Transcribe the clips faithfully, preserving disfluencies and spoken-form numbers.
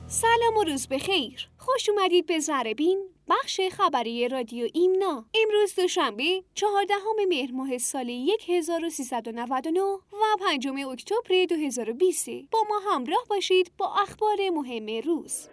سلام و روز بخیر. خوش اومدید به ذره‌بین، بخش خبری رادیو ایمنا. امروز دوشنبه چهاردهم مهر ماه سال هزار و سیصد و نود و نه و پنجم اکتبر دو هزار و بیست. با ما همراه باشید با اخبار مهم روز.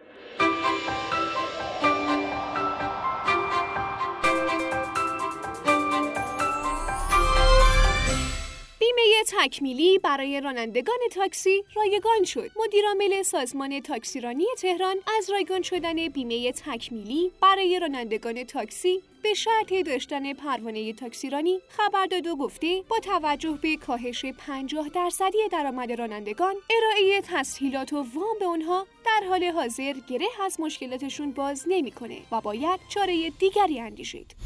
بیمه تکمیلی برای رانندگان تاکسی رایگان شد. مدیرعامل سازمان تاکسیرانی تهران از رایگان شدن بیمه تکمیلی برای رانندگان تاکسی به شرط داشتن پروانه تاکسیرانی خبر داد و گفته با توجه به کاهش پنجاه درصدی درآمد رانندگان، ارائه تسهیلات و وام به آنها در حال حاضر گره از مشکلاتشون باز نمی‌کنه و باید چاره دیگری اندیشید.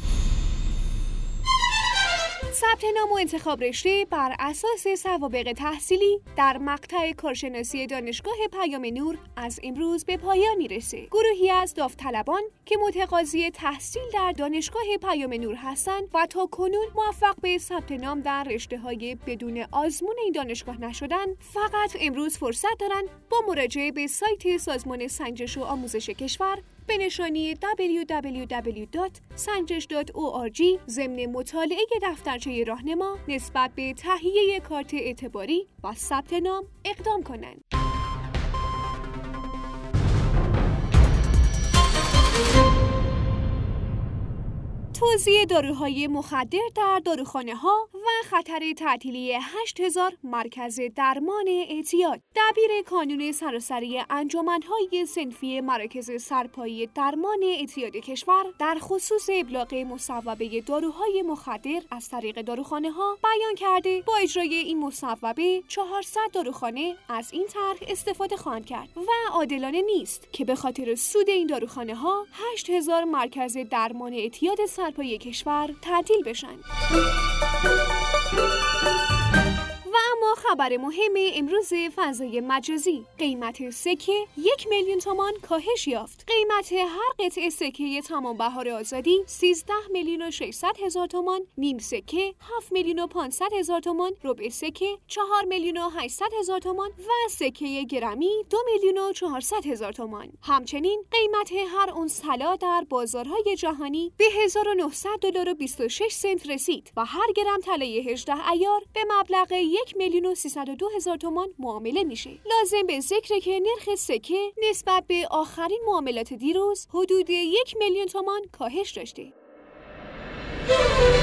ثبت نام و انتخاب رشته بر اساس سوابق تحصیلی در مقطع کارشناسی دانشگاه پیام نور از امروز به پایان میرسه. گروهی از داوطلبان که متقاضی تحصیل در دانشگاه پیام نور هستند و تا کنون موفق به ثبت نام در رشته‌های بدون آزمون این دانشگاه نشدن، فقط امروز فرصت دارن با مراجعه به سایت سازمان سنجش و آموزش کشور به نشانی دبلیو دبلیو دبلیو دات سنجش دات او آر جی ضمن مطالعه دفترچه راهنما نسبت به تهیه کارت اعتباری و ثبت نام اقدام کنند. توزیع داروهای مخدر در داروخانه‌ها و خطر تعطیلی هشت هزار مرکز درمان اعتیاد. دبیر کانون سراسری انجمن‌های صنفی مراکز سرپایی درمان اعتیاد کشور در خصوص ابلاغ مصوبه داروهای مخدر از طریق داروخانه‌ها بیان کرده با اجرای این مصوبه چهارصد داروخانه از این طرح استفاده خواهند کرد و عادلانه نیست که به خاطر سود این داروخانه‌ها هشت هزار مرکز درمان اعتیاد سرپایی کشور تعطیل بشن. و اما خبر مهم امروز فضای مجازی: قیمت سکه یک میلیون تومان کاهش یافت. قیمت هر قطعه سکه تمام بهار آزادی سیزده میلیون و ششصد هزار تومان، نیم سکه هفت میلیون و پانصد هزار تومان، ربع سکه چهار میلیون و هشتصد هزار تومان و سکه گرمی دو میلیون و چهارصد هزار تومان. همچنین قیمت هر اونس طلا در بازارهای جهانی به هزار و نهصد دلار و بیست و شش سنت رسید و هر گرم طلای هجده عیار به مبلغ یک میلیون و سیصد و دو هزار تومان معامله میشه. لازم به ذکره که نرخ سکه نسبت به آخرین معاملات دیروز حدود یک میلیون تومان کاهش داشته.